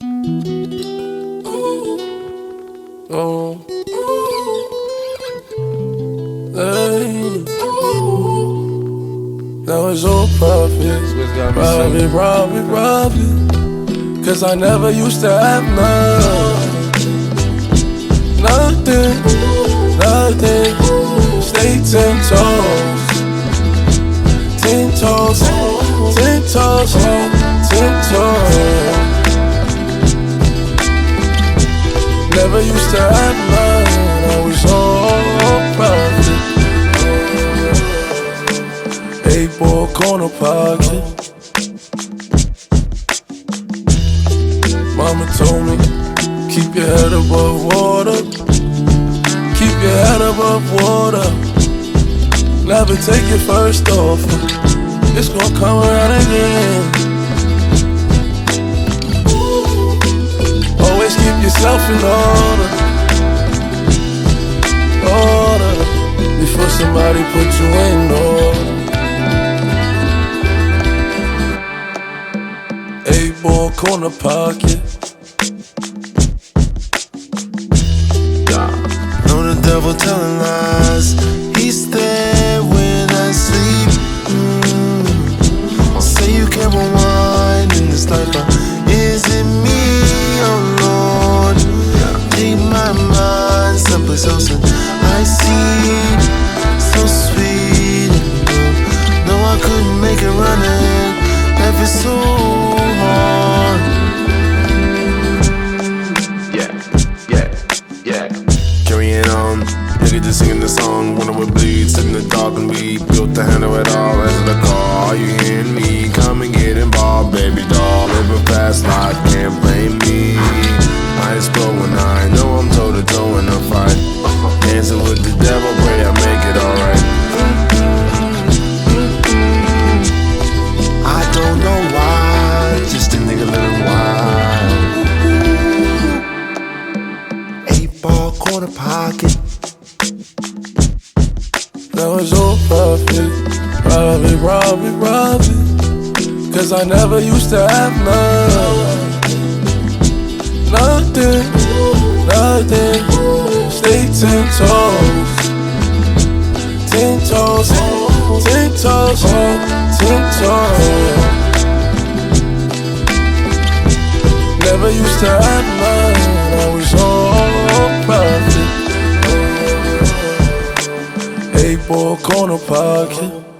Oh, hey. Now it's all profit. Rob it. Cause I never used to have nothing. Stay 10 toes. 10 toes. 10 toes. 10 toes. Never used to have none, I was all profit. 8-ball corner pocket. Mama told me, keep your head above water. Keep your head above water. Never take your first offer. It's gonna come around again. Always keep yourself in order. Before somebody put you in order. 8-ball corner pocket. Know the devil telling lies. He's there when I sleep. Say you can't rewind in this life, but is it me? Oh Lord, take my mind someplace else and I see so sweet. No, I couldn't make it running. Life is so hard. Yeah. Carrying on, nigga just singing the song. Wonder what bleeds, sit in the dark and we built to handle it all. As the call, are you hearing me? Come and get involved, baby doll. Live a fast life, can't blame me. I explode when I know I'm toe to toe in a fight. Dancing with the devil, pray I make it alright. I don't know why, just a nigga living wild. 8-ball corner pocket. Now it's all profit. Rob it. Cause I never used to have nothing. Stay 10 toes. 10 toes. 10 toes. 10 toes. Never used to have none. I was all profit. 8-ball corner pocket.